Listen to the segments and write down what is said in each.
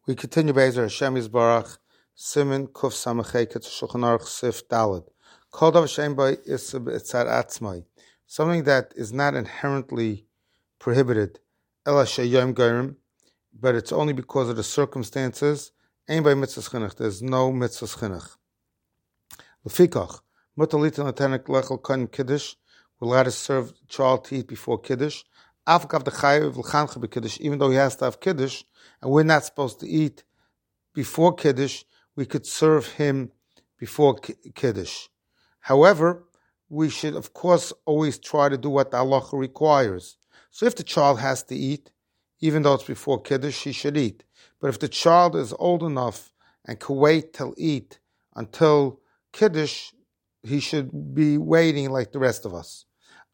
We continue Be'ezer Hashem Yisbarach, Siman Kuf Samachay Ketz Shulchan Aruch Sif Daled. Kol Davar She'ein Bo Isur B'Etzar Atzmai, something that is not inherently prohibited, Ela She'yom Geirim, but it's only because of the circumstances. Ein Bo Mitzvahs Chinuch, there's no Mitzvahs Chinuch. Lefikach, Mutar Litin L'Tenek Lechel Kodim Kiddush, we're allowed to serve the child to eat before Kiddush. Afkav the Chayiv L'Chancha B'Kiddush, even though he has to have Kiddush, and we're not supposed to eat before Kiddush, we could serve him before Kiddush. However, we should, of course, always try to do what the halacha requires. So if the child has to eat, even though it's before Kiddush, he should eat. But if the child is old enough and can wait till eat until Kiddush, he should be waiting like the rest of us.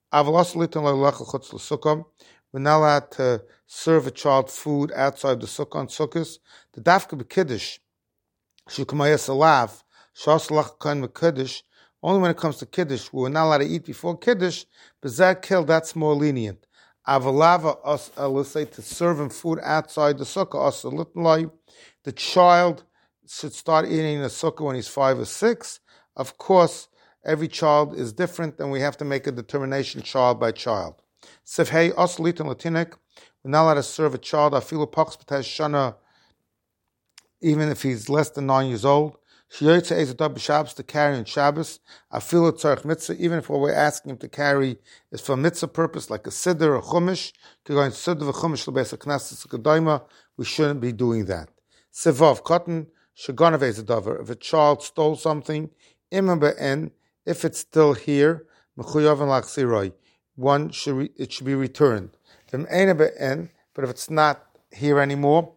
We're not allowed to serve a child food outside the sukkah on sukkahs. The dafka b'kiddush, shekumayas alav, shaslach kan b'kiddush. Only when it comes to kiddush, we're not allowed to eat before kiddush. But that kill, that's more lenient. Avalava us, let's say, to serve him food outside the sukkah. Us the child should start eating in the sukkah when he's 5 or 6. Of course, every child is different, and we have to make a determination child by child. Sifhei oslit and latinik, we're not allowed to serve a child afilu pachs b'tesh shana, even if he's less than 9 years old. Sheyotze ezadav b'Shabbos, to carry on Shabbos. Afilu tzarich mitzvah, even if what we're asking him to carry is for a mitzvah purpose, like a siddur or chumash, going siddur v'chumash l'beis haknesses l'gedoyma, we shouldn't be doing that. Sivav cotton shaganav ezadavar, if a child stole something, imam be'en, if it's still here, mechuyav and lachziroi, it should be returned. But if it's not here anymore,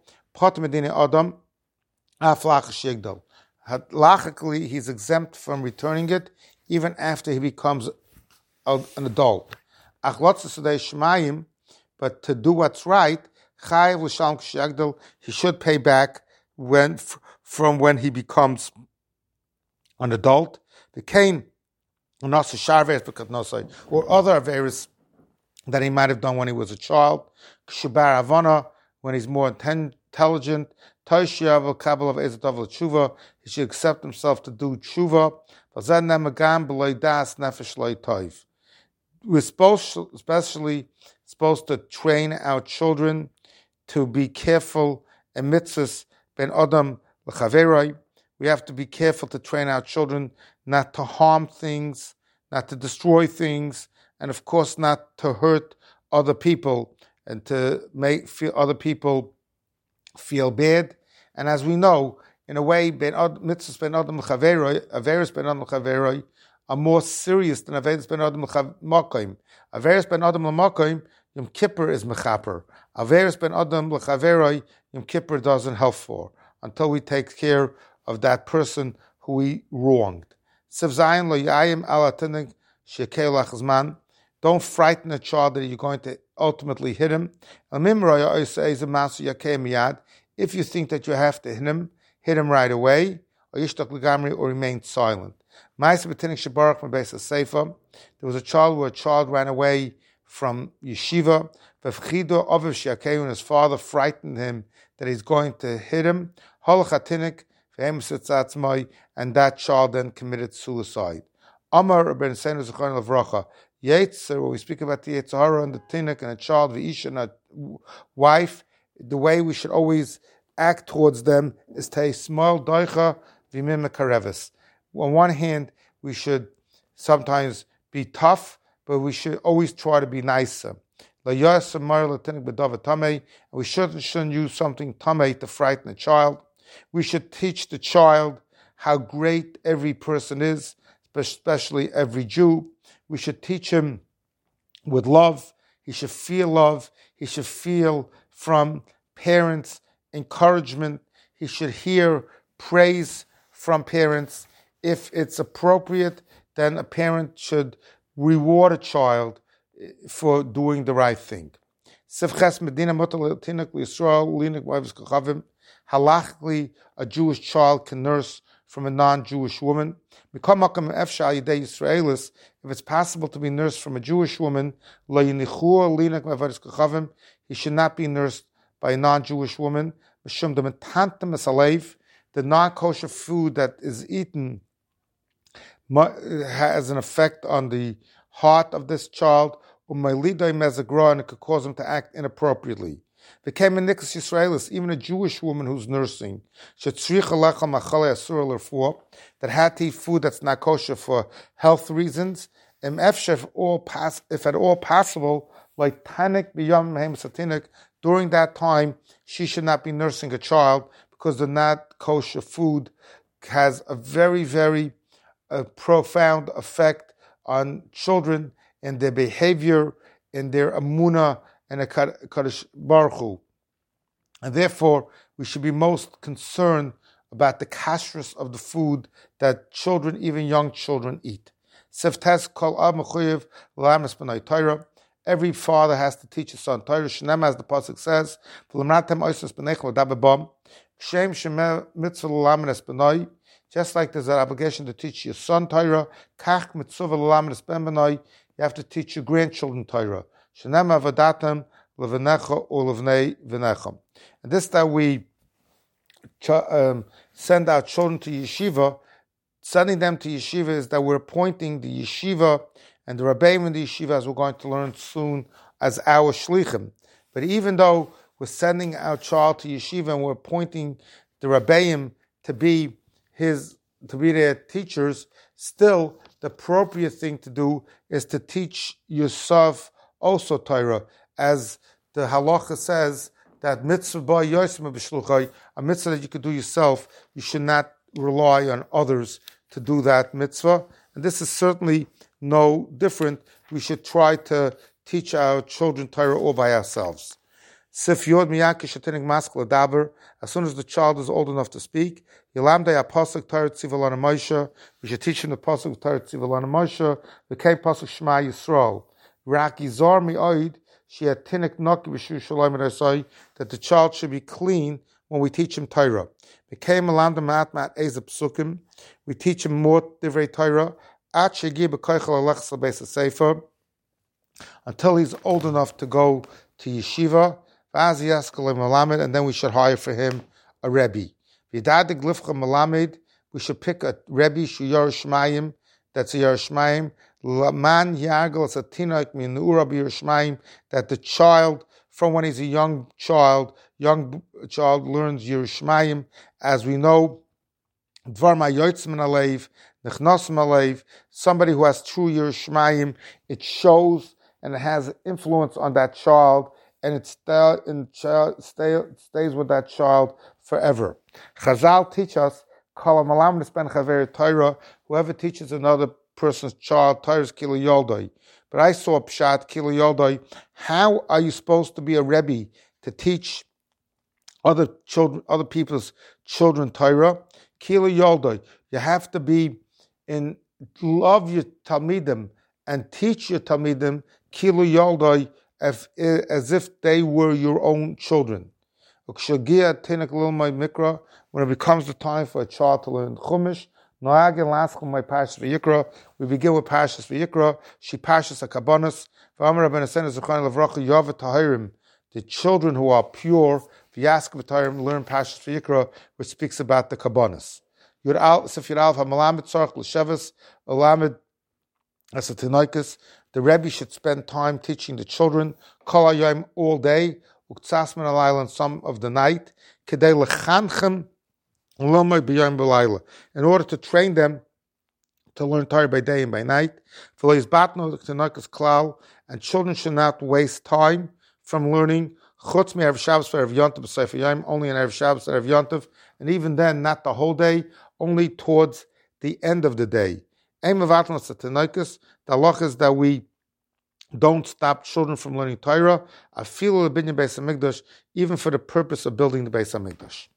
logically he's exempt from returning it even after he becomes an adult. But to do what's right, he should pay back from when he becomes an adult. The Cain or other averis that he might have done when he was a child. Kshubar avana, when he's more intelligent. Taishiav kabel of ezadav l'tshuva, he should accept himself to do tshuva. We're especially supposed to train our children to be careful in mitzvahs ben adam l'chaveroi. We have to be careful to train our children not to harm things, not to destroy things, and of course not to hurt other people and to make other people feel bad. And as we know, in a way, mitzvahs ben adam l'chaveroi, averis ben adam l'chaveroi, are more serious than averis ben adam l'makoim. Averis ben adam l'makoim, Yom Kippur is mechaper. Averis ben adam l'chaveroi, Yom Kippur doesn't help for, until we take care of that person who we wronged. Don't frighten a child that you're going to ultimately hit him. If you think that you have to hit him right away, or remain silent. There was a child where a child ran away from yeshiva, and his father frightened him that he's going to hit him. And that child then committed suicide. Amar ben Seinu Zechron Levracha. Yetzer, when we speak about the Yetzirah and the Tinnik and a child, the Isha and a wife, the way we should always act towards them is to small doicha v'mim mekareves. On one hand, we should sometimes be tough, but we should always try to be nicer. And we shouldn't use something tamei to frighten a child. We should teach the child how great every person is, especially every Jew. We should teach him with love. He should feel love. He should feel from parents encouragement. He should hear praise from parents. If it's appropriate, then a parent should reward a child for doing the right thing. Halachically, a Jewish child can nurse from a non-Jewish woman. If it's possible to be nursed from a Jewish woman, he should not be nursed by a non-Jewish woman. Mishum the metantem esalev, the non-kosher food that is eaten has an effect on the heart of this child, and it could cause him to act inappropriately. Became a Nikas Yisraelis, even a Jewish woman who's nursing, that had to eat food that's not kosher for health reasons, if at all possible, like Tanik B'Yom Mehem Satinik, during that time, she should not be nursing a child because the not kosher food has a very, very profound effect on children in their behavior, in their amunah, and a Kadosh Baruch Hu. And therefore, we should be most concerned about the kashrus of the food that children, even young children, eat. Every father has to teach his son Torah. Shneim, as the pasuk says, just like there's an obligation to teach your son Torah, you have to teach your grandchildren Torah. And this that we send our children to yeshiva, sending them to yeshiva is that we're appointing the yeshiva and the rabbeim in the yeshiva, as we're going to learn soon, as our shlichim. But even though we're sending our child to yeshiva and we're appointing the rabbeim to be their teachers, still the appropriate thing to do is to teach yourself also Torah, as the halacha says that mitzvah ba yosem b'shluchai, a mitzvah that you could do yourself, you should not rely on others to do that mitzvah. And this is certainly no different. We should try to teach our children Torah all by ourselves. Sif yod miyakish atinik maskal adaber. As soon as the child is old enough to speak, Yilamdei apasuk Torah tzivalana Moshe. We should teach him the pasuk Torah tzivalana Moshe. The kei pasuk Shema Yisrael. Rakizar mi'oid she had tinik noki b'shu shalom rasai, that the child should be clean when we teach him Torah. Became alamda matmat ezep psukim. We teach him more divrei Torah at shegi b'koichel alechsel beis sefer, until he's old enough to go to yeshiva. And then we should hire for him a rebbe. We should pick a rebbe shu Yerushalayim, that's a Yerushalayim. Man yagel as a tinoik min ura b'Yerushalayim, that the child, from when he's a young child learns Yerushalayim. As we know, dvar ma'yotzim min alev, nechnosim alev, somebody who has true Yerushalayim, it shows and it has influence on that child, and it stays with that child forever. Chazal teach us, whoever teaches another person's child, Torah is kilo yoldoi. But I saw pshat kilo yoldoi. How are you supposed to be a rebbe to teach other people's children Torah? Kilo yoldoi. You have to be in love your talmidim and teach your talmidim kilo yoldoi, as if they were your own children. When it becomes the time for a child to learn Chumash, we begin with Parshas Vayikra. She Parshas HaKabanos. The children who are pure, learn Parshas Vayikra, which speaks about the Kabanos. The Rebbe should spend time teaching the children all day, and some of the night, in order to train them to learn Torah by day and by night. And children should not waste time from learning only in Erev Shabbos, Erev Yontiv, and even then not the whole day, only towards the end of the day. The halach is that we don't stop children from learning Torah, even for the purpose of building the Beis HaMikdash.